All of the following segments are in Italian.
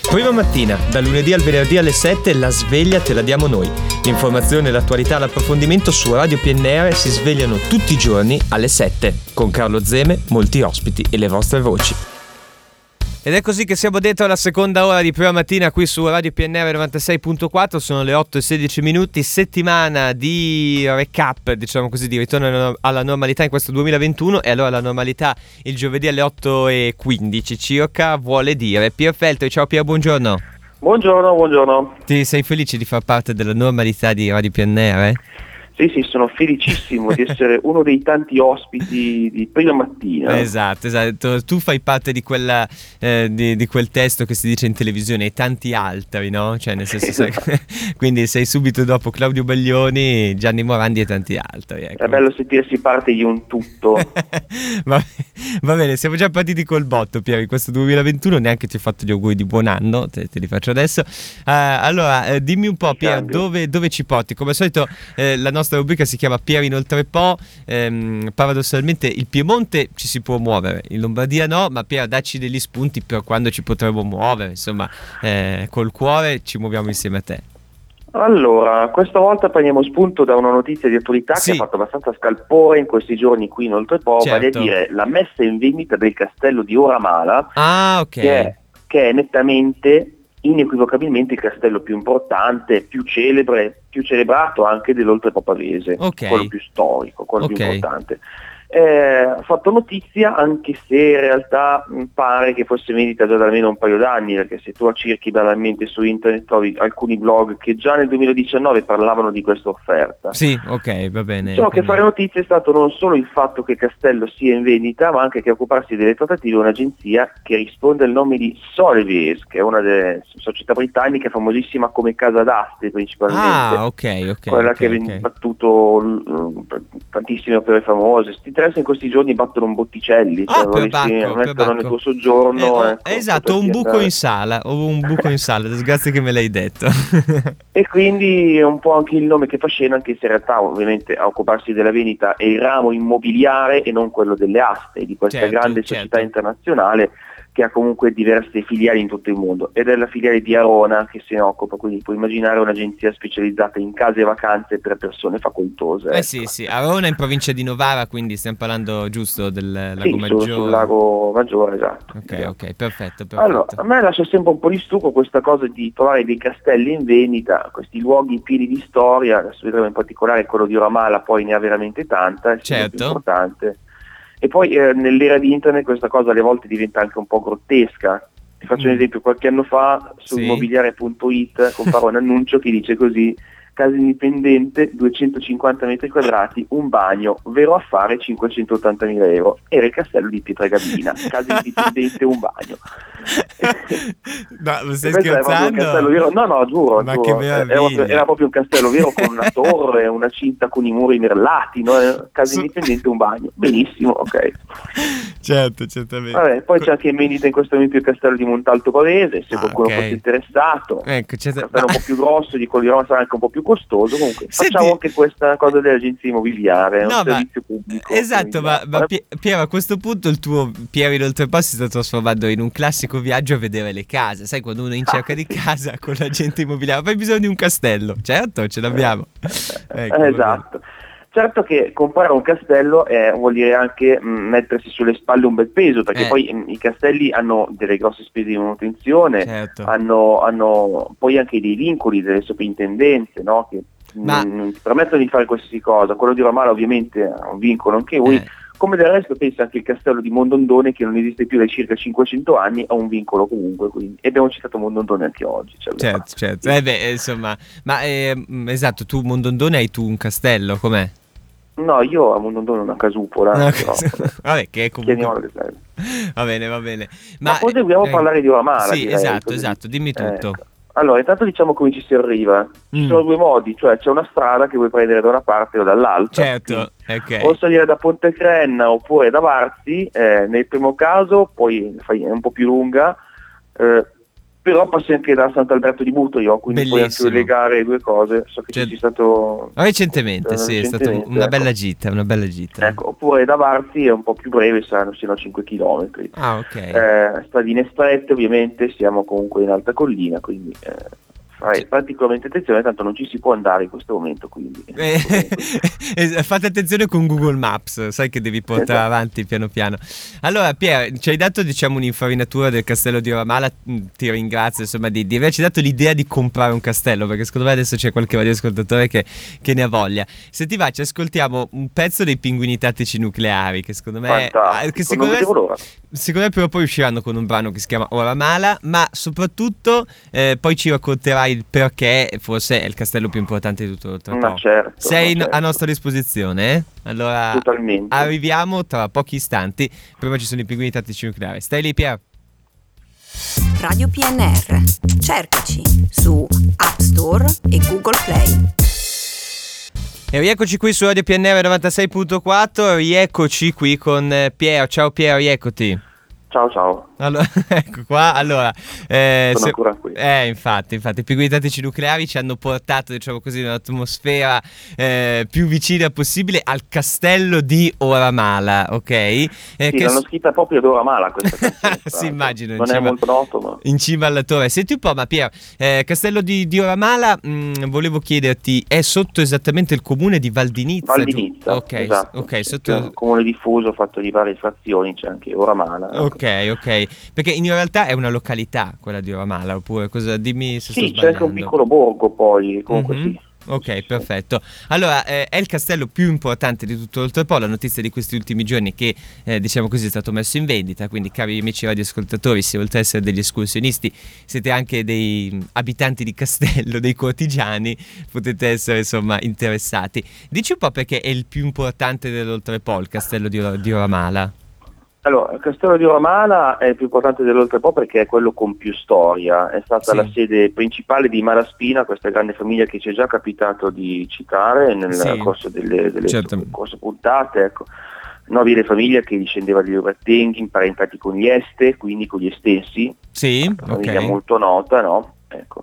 Prima mattina, da lunedì al venerdì alle 7, la sveglia te la diamo noi. L'informazione, l'attualità, l'approfondimento su Radio PNR si svegliano tutti i giorni alle 7. Con Carlo Zeme, molti ospiti e le vostre voci. Ed è così che siamo dentro alla seconda ora di Prima Mattina qui su Radio PNR 96.4, sono le 8:16, settimana di recap, diciamo così, di ritorno alla normalità in questo 2021, e allora la normalità il giovedì alle 8:15 circa vuole dire Pier Feltri. Ciao Pier, buongiorno. Buongiorno. Ti sei felice di far parte della normalità di Radio PNR? Sì, sono felicissimo di essere uno dei tanti ospiti di Prima Mattina. Esatto. Tu fai parte di quella di quel testo che si dice in televisione e tanti altri, no? Cioè, nel senso, quindi sei subito dopo Claudio Baglioni, Gianni Morandi e tanti altri. Ecco. È bello sentirsi parte di un tutto. Va bene, siamo già partiti col botto, Piero, in questo 2021, neanche ti ho fatto gli auguri di buon anno, te li faccio adesso. Allora, dimmi un po', Piero, dove ci porti? Come al solito la nostra rubrica si chiama Pier Inoltre Po. Paradossalmente il Piemonte ci si può muovere, in Lombardia no, ma Pier, dacci degli spunti per quando ci potremo muovere, insomma, col cuore ci muoviamo insieme a te. Allora, questa volta prendiamo spunto da una notizia di attualità che ha fatto abbastanza scalpore in questi giorni qui in Oltrepo, vale a dire la messa in vendita del castello di Oramala, che è nettamente, inequivocabilmente il castello più importante, più celebrato anche dell'Oltrepo pavese, quello più storico, quello più importante. Ha fatto notizia, anche se in realtà pare che fosse vendita già da almeno un paio d'anni, perché se tu cerchi banalmente su internet trovi alcuni blog che già nel 2019 parlavano di questa offerta. Sì, ok, va bene. Ciò che fare notizia è stato non solo il fatto che il castello sia in vendita, ma anche che a occuparsi delle trattative è un'agenzia che risponde al nome di Sotheby's, che è una delle società britanniche famosissima come casa d'aste principalmente. Quella che ha battuto tantissime opere famose. In questi giorni battono un Botticelli, mettono nel tuo soggiorno. Esatto, ho un buco in sala, grazie che me l'hai detto. E quindi è un po' anche il nome che fa scena, anche se in realtà ovviamente a occuparsi della vendita è il ramo immobiliare e non quello delle aste di questa grande società internazionale che ha comunque diverse filiali in tutto il mondo, ed è la filiale di Arona che se ne occupa, quindi puoi immaginare un'agenzia specializzata in case e vacanze per persone facoltose. Sì, Arona in provincia di Novara, quindi stiamo parlando giusto del Lago Maggiore. Sul Lago Maggiore, esatto. Ok, perfetto. Allora, a me lascia sempre un po' di stucco questa cosa di trovare dei castelli in vendita, questi luoghi pieni di storia, adesso vedremo in particolare quello di Oramala, poi ne ha veramente tanta, è più importante. E poi nell'era di internet questa cosa alle volte diventa anche un po' grottesca. Ti faccio un esempio: qualche anno fa su immobiliare.it compare un annuncio che dice così: casa indipendente, 250 metri quadrati, un bagno, vero affare, 580.000 euro. Era il castello di Pietragabina, casa indipendente, un bagno. No, lo stai scherzando? No, giuro. Ma che meraviglia. Era proprio un castello vero, con una torre, una cinta con i muri merlati, no? Casa indipendente, un bagno. Benissimo, ok. Certo, certamente. Vabbè, poi c'è anche in vendita in questo momento il castello di Montalto Pavese, se qualcuno fosse interessato. Ecco, un castello un po' più grosso, di quello di Roma sarà anche un po' più costoso. Comunque facciamo anche questa cosa dell'agenzia immobiliare, è un servizio pubblico. Esatto, ma Piero, a questo punto il tuo Pier Inoltre Po si sta trasformando in un classico viaggio a vedere le case. Sai, quando uno è in cerca di casa con l'agente immobiliare, hai bisogno di un castello. Certo, ce l'abbiamo. Esatto. Certo che comprare un castello vuol dire anche mettersi sulle spalle un bel peso, perché poi i castelli hanno delle grosse spese di manutenzione, hanno poi anche dei vincoli delle soprintendenze, no? Che non ti permettono di fare qualsiasi cosa. Quello di Ramala ovviamente ha un vincolo anche lui, come del resto penso anche il castello di Mondondone, che non esiste più da circa 500 anni, ha un vincolo comunque, quindi. E abbiamo citato Mondondone anche oggi. Certo. Insomma, ma esatto, tu Mondondone hai tu un castello, com'è? No, io a Mondondone una casupola. Vabbè, che è comunque. Va bene. Ma poi dobbiamo parlare di Oramala. Sì, esatto, dimmi tutto. Allora, intanto diciamo come ci si arriva. Ci sono due modi, cioè c'è una strada che puoi prendere da una parte o dall'altra. Certo, ok. O salire da Ponte Crenna oppure da Varzi. Nel primo caso poi è un po' più lunga, Però passi anche da Sant'Alberto di Buteo, quindi puoi anche legare due cose. So che ci sei stato recentemente, è stata una bella gita, Ecco, oppure da Varzi è un po' più breve, saranno 5 km. Ah, ok. Stradine strette, ovviamente, siamo comunque in alta collina, quindi fai particolarmente attenzione, tanto non ci si può andare in questo momento, quindi fate attenzione con Google Maps, sai che devi portare avanti piano piano. Allora Pier, ci hai dato un'infarinatura del castello di Oramala, ti ringrazio insomma di averci dato l'idea di comprare un castello, perché secondo me adesso c'è qualche radioascoltatore che ne ha voglia. Se ti va ci ascoltiamo un pezzo dei Pinguini Tattici Nucleari, che secondo me secondo me prima o poi usciranno con un brano che si chiama Oramala, ma soprattutto poi ci racconterai il perché forse è il castello più importante di tutto l'Oltrepo. Certo, sei a nostra disposizione? Allora totalmente. Arriviamo tra pochi istanti. Prima ci sono i Pinguini Tattici Nucleari. Stai lì, Pier. Radio PNR, cercaci su App Store e Google Play. E rieccoci qui su Radio PNR 96.4, rieccoci qui con Pier. Ciao Pier, rieccoti. Ciao. Allora, ecco qua, allora sono ancora qui. Infatti i Pinguini Tattici Nucleari ci hanno portato, diciamo così, in un'atmosfera più vicina possibile al castello di Oramala, ok? L'hanno scritta proprio ad Oramala questa canzone. Sì, immagino. Non è molto noto, ma in cima alla torre. Senti un po', ma Pier, castello di Oramala, volevo chiederti, è sotto esattamente il comune di Valdinizza? Ok, esatto. Ok, sotto un comune diffuso fatto di varie frazioni, c'è anche Oramala. Ok, perché in realtà è una località quella di Oramala, oppure cosa? Dimmi se sto sbagliando. Sì, c'è anche un piccolo borgo poi, comunque sì. Ok, perfetto. Allora, è il castello più importante di tutto l'Oltrepo. La notizia di questi ultimi giorni che, diciamo così, è stato messo in vendita. Quindi, cari amici radioascoltatori, se oltre ad essere degli escursionisti siete anche dei abitanti di castello, dei cortigiani, potete essere insomma interessati. Dici un po' perché è il più importante dell'Oltrepo, il castello di Oramala. Allora, il castello di Oramala è il più importante dell'Oltrepo perché è quello con più storia, è stata la sede principale di Malaspina, questa grande famiglia che ci è già capitato di citare nel corso delle corse puntate, ecco. Nobile famiglia che discendeva dagli Obertenghi, imparentati con gli Este, quindi con gli Estensi, una famiglia molto nota, no? Ecco.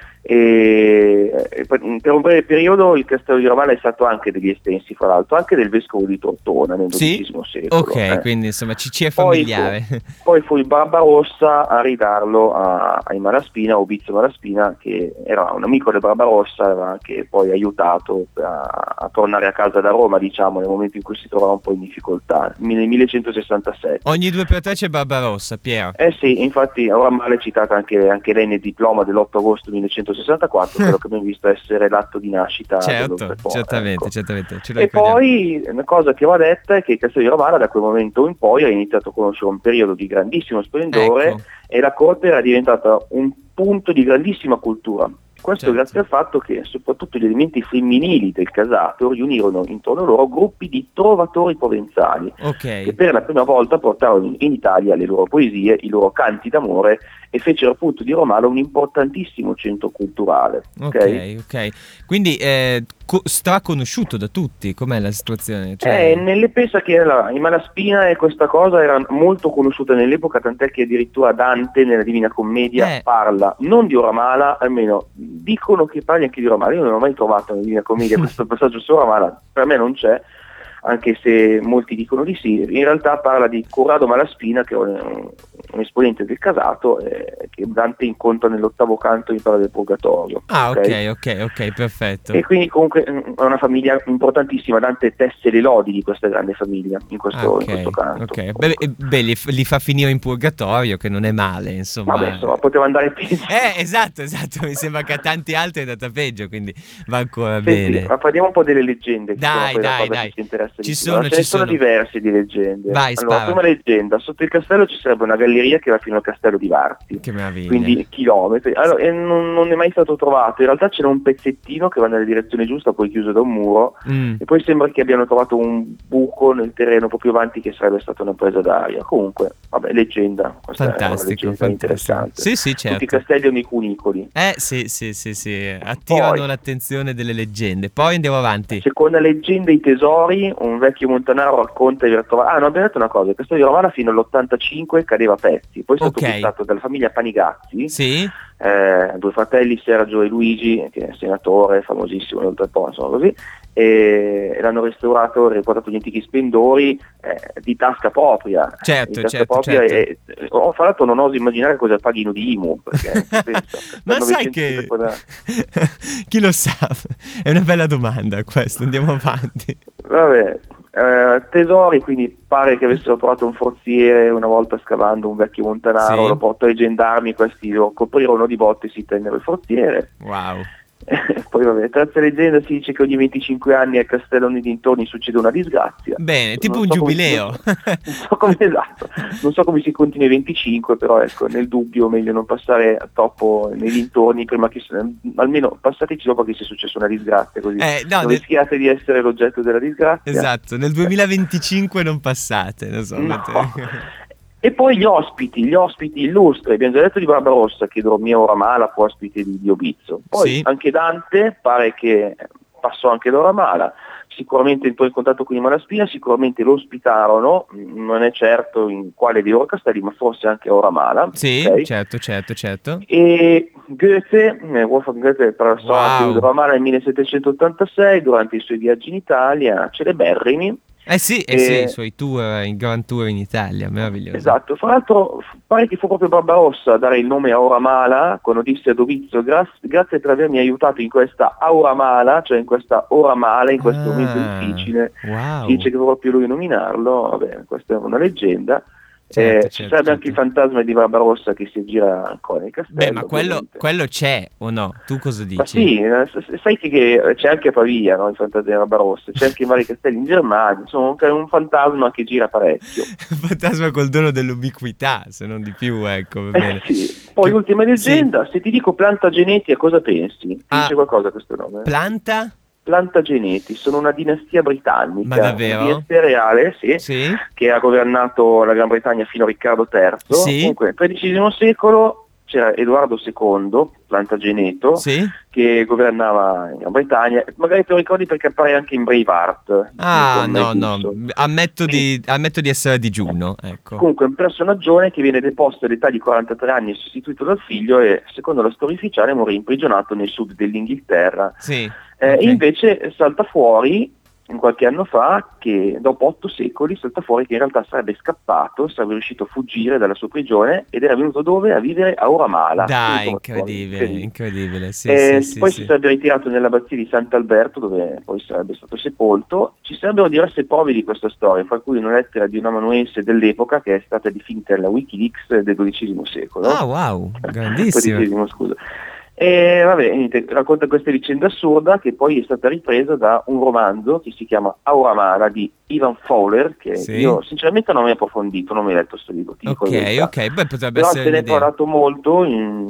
E per un breve periodo il castello di Oramala è stato anche degli Estensi, fra l'altro anche del vescovo di Tortona nel XII secolo. Ok, quindi insomma ci è familiare. Poi fu il Barbarossa a ridarlo ai Malaspina, Obizio Malaspina, che era un amico del Barbarossa, aveva anche poi aiutato a tornare a casa da Roma, diciamo, nel momento in cui si trovava un po' in difficoltà, nel 1167. Ogni 2 per 3 c'è Barbarossa, Piero. Sì, infatti a Oramala è citata anche lei nel diploma dell'8 agosto 1164, quello che abbiamo visto essere l'atto di nascita. Certamente. E poi una cosa che va detta è che il castello di Oramala da quel momento in poi ha iniziato a conoscere un periodo di grandissimo splendore, e la corte era diventata un punto di grandissima cultura. Questo grazie al fatto che soprattutto gli elementi femminili del casato riunirono intorno a loro gruppi di trovatori provenzali, che per la prima volta portarono in Italia le loro poesie, i loro canti d'amore, e fecero appunto di Oramala un importantissimo centro culturale. Ok. Quindi straconosciuto da tutti, com'è la situazione? Pensa che in Malaspina questa cosa era molto conosciuta nell'epoca, tant'è che addirittura Dante nella Divina Commedia parla non di Oramala, almeno dicono che parli anche di Oramala. Io non ho mai trovato nella Divina Commedia questo passaggio su Oramala, per me non c'è, anche se molti dicono di sì. In realtà parla di Corrado Malaspina, che è un esponente del casato, che Dante incontra nell'8° canto in Parla del Purgatorio. Ok, perfetto. E quindi comunque è una famiglia importantissima. Dante tesse le lodi di questa grande famiglia in questo canto. Li fa finire in purgatorio, che non è male, insomma. Vabbè, insomma, poteva andare peggio. Esatto, mi sembra che a tanti altri è andata peggio, quindi va ancora bene. Sì, ma parliamo un po' delle leggende. Dai. Ce ne sono diverse di leggende. Vai, allora, prima leggenda: sotto il castello ci sarebbe una galleria che va fino al castello di Varzi. Che meraviglia. Quindi chilometri. Allora, e non è mai stato trovato. In realtà c'era un pezzettino che va nella direzione giusta, poi chiuso da un muro, e poi sembra che abbiano trovato un buco nel terreno proprio avanti che sarebbe stata una presa d'aria. Comunque, vabbè, leggenda. Fantastico. Interessante. Sì, certo. Tutti i castelli hanno i cunicoli. Sì. Attirano l'attenzione delle leggende. Poi andiamo avanti. Seconda leggenda, i tesori. un vecchio montanaro racconta di aver trovato... non abbiamo detto una cosa, il castello di Oramala fino all'85 cadeva a pezzi, poi è stato acquistato dalla famiglia Panigazzi, sì. Due fratelli, Sergio e Luigi, che è senatore famosissimo oltrepo, insomma così, e l'hanno restaurato, riportato gli antichi splendori di tasca propria. Certo. E, fra l'altro non oso immaginare cosa paghino di IMU, perché ma sai che chi lo sa, è una bella domanda questo, andiamo avanti. Vabbè, tesori, quindi pare che avessero trovato un forziere una volta scavando un vecchio montanaro, sì. Lo portò ai gendarmi, questi lo coprirono di botte e si tennero il forziere. Wow. Poi vabbè, terza leggenda si dice che ogni 25 anni al castello nei dintorni succede una disgrazia. Bene, tipo un giubileo. Non so come si conti nei 25, però ecco, nel dubbio meglio non passare troppo nei dintorni prima che almeno passateci dopo che sia successa una disgrazia, così non rischiate di essere l'oggetto della disgrazia. Esatto, nel 2025 non passate, non so. No. E poi gli ospiti illustri, abbiamo già detto di Barbarossa che dormì a Oramala, fu ospite di Obizzo. Poi anche Dante pare che passò anche da Oramala, sicuramente entrò in contatto con i Malaspina, sicuramente lo ospitarono, non è certo in quale dei loro castelli, ma forse anche a Oramala. Sì, okay. certo. E Goethe, Wolfgang Goethe passò anche da Oramala nel 1786 durante i suoi viaggi in Italia, Celeberrimi. Sì, i suoi tour, il Grand Tour in Italia, meraviglioso. Esatto, fra l'altro pare che fu proprio Barbarossa a dare il nome a Oramala, quando disse ad Obizio, grazie per avermi aiutato in questa Auramala, cioè in questa Oramala, in questo momento difficile. Wow. Si dice che fu proprio lui a nominarlo, vabbè, questa è una leggenda. Ci sarebbe anche il fantasma di Barbarossa che si aggira ancora nel castello. Beh, ma quello c'è o no? Tu cosa dici? Ma sì, sai che c'è anche a Pavia, no? Il fantasma di Barbarossa, c'è anche in vari castelli in Germania, insomma è un fantasma che gira parecchio. Un fantasma col dono dell'ubiquità, se non di più, ecco, va bene. Sì. Poi l'ultima leggenda, se ti dico Plantageneti a cosa pensi? Ti dice qualcosa questo nome? Plantageneti sono una dinastia britannica. Ma davvero? Una dinastia reale, sì, che ha governato la Gran Bretagna fino a Riccardo III. Sì. Comunque, nel XIII secolo c'era Edoardo II, Plantageneto, che governava in Gran Bretagna. Magari te lo ricordi perché appare anche in Braveheart. No, ammetto di essere a digiuno, ecco. Comunque è un personaggione che viene deposto all'età di 43 anni e sostituito dal figlio e, secondo la storia ufficiale, morì imprigionato nel sud dell'Inghilterra. Sì. Invece salta fuori qualche anno fa che dopo 8 secoli salta fuori che in realtà sarebbe scappato, sarebbe riuscito a fuggire dalla sua prigione ed era venuto dove? A vivere a Oramala. Dai, incredibile. Poi si sarebbe ritirato nell'abbazia di Sant'Alberto dove poi sarebbe stato sepolto. Ci sarebbero diverse prove di questa storia, fra cui una lettera di un amanuense dell'epoca che è stata definita la Wikileaks del XII secolo. Ah, wow, grandissimo. XII, scusa. E vabbè, racconta questa vicenda assurda che poi è stata ripresa da un romanzo che si chiama Auramala di Ivan Fowler, che io sinceramente non ho mai approfondito, non ho mai letto questo libro. Ok, beh, potrebbe però essere se ne è parlato molto in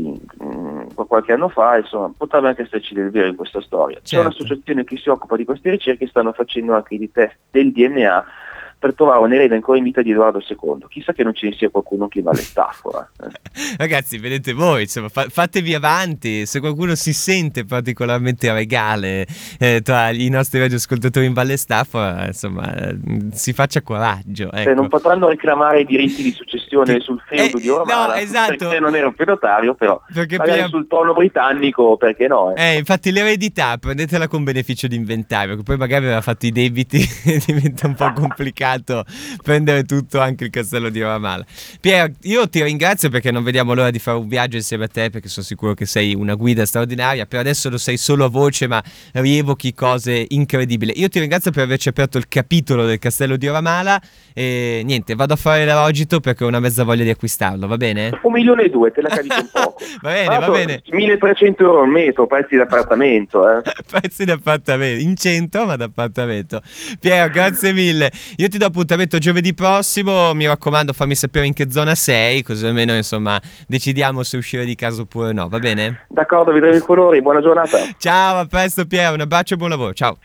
qualche anno fa, insomma, potrebbe anche esserci del vero in questa storia. C'è un'associazione che si occupa di queste ricerche, stanno facendo anche i test del DNA per trovare un erede ancora in vita di Edoardo II. Chissà che non ce ne sia qualcuno che va all'Estafora. Ragazzi, vedete voi, insomma, fatevi avanti. Se qualcuno si sente particolarmente regale tra i nostri radioascoltatori in Valle Stafora, insomma, si faccia coraggio. Ecco. Non potranno reclamare i diritti di successione sul feudo di Oramala, perché non era un feudatario, però magari sul trono britannico, perché no? Infatti l'eredità prendetela con beneficio di inventario, che poi magari aveva fatto i debiti e diventa un po' complicato prendere tutto, anche il castello di Oramala. Pier, io ti ringrazio perché non vediamo l'ora di fare un viaggio insieme a te, perché sono sicuro che sei una guida straordinaria. Per adesso lo sei solo a voce, ma rievochi cose incredibili. Io ti ringrazio per averci aperto il capitolo del castello di Oramala e niente, vado a fare l'erogito perché ho una mezza voglia di acquistarlo, va bene? 1,2 milioni, te la carico un poco. Va bene. 1.300 euro al metro, prezzi d'appartamento. Prezzi d'appartamento, in centro ma d'appartamento. Pier, grazie mille. Io ti do appuntamento giovedì prossimo, mi raccomando fammi sapere in che zona sei, così almeno insomma decidiamo se uscire di casa oppure no, va bene? D'accordo, vedremo i colori, buona giornata. Ciao, a presto Pier, un abbraccio e buon lavoro, ciao.